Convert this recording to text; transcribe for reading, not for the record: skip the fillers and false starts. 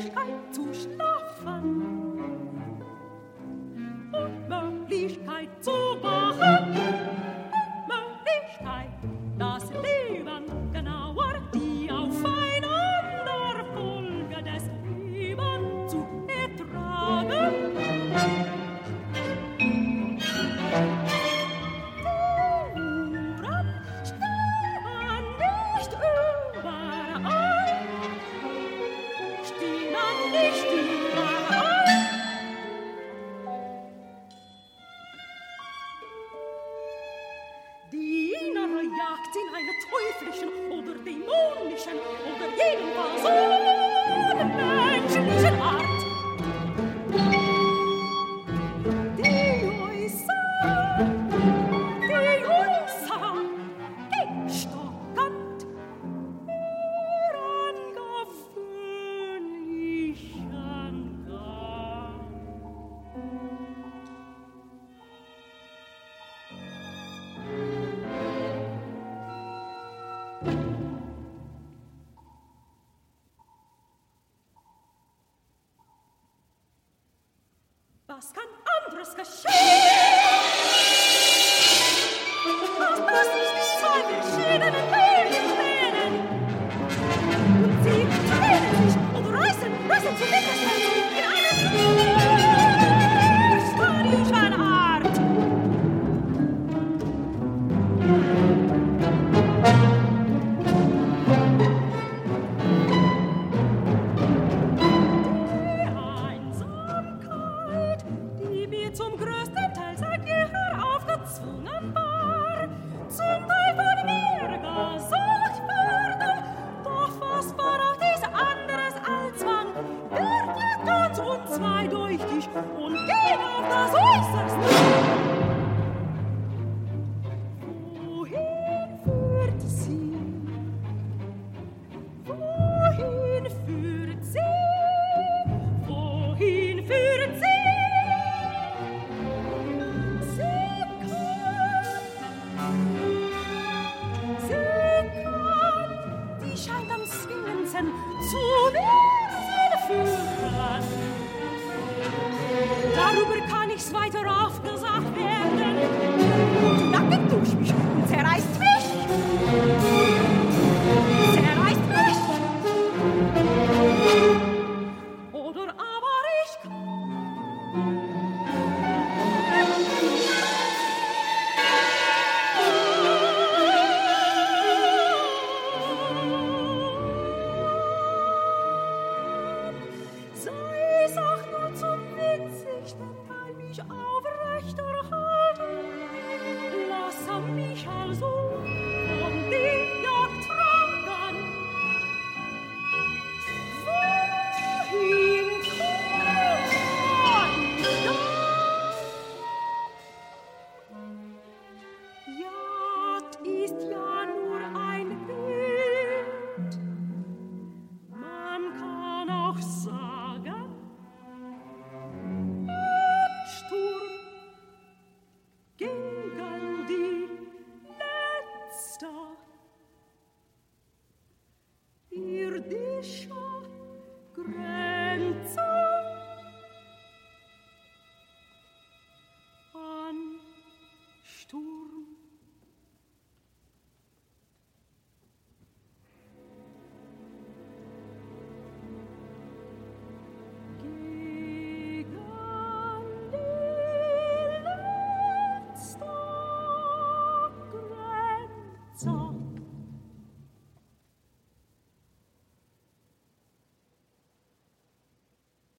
Möglichkeit zu schlafen. Unmöglichkeit zu wachen. Unmöglichkeit, das Leben genauer, die aufeinander Folge des Lebens zu ertragen. In einer teuflischen oder dämonischen oder jedenfalls unmenschlichen Art. Die Häuser, gestockert, herangewöhnlichen Gang. Was kann anderes geschehen? Was nicht zwei verschiedene Wege tränen? Und sie tränen sich und reißen zu Winterstein in einer fürchterlichen Art. Zum größten Teil seit jeher aufgezwungen war, zum Teil von mir gesucht worden, doch was war auch dies anderes als Zwang, wirklich ganz unzweideutig und ging auf das Äußerste. Wohin führt sie? Wohin führt sie? Wohin führt sie? Scheint am zwingendsten zu mir führen. Darüber kann ich's weiter